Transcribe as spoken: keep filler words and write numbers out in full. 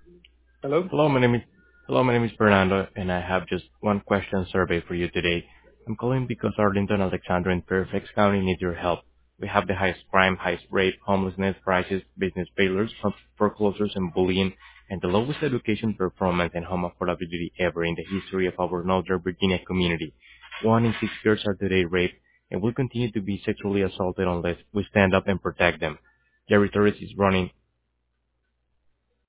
Hello? Hello, my name is Hello, my name is Fernando, and I have just one question survey for you today. I'm calling because Arlington, Alexandra, and Fairfax County need your help. We have the highest crime, highest rate, homelessness, crisis, business failures, foreclosures, and bullying, and the lowest education performance and home affordability ever in the history of our Northern Virginia community. One in six girls are today raped and will continue to be sexually assaulted unless we stand up and protect them. Jerry Torres is running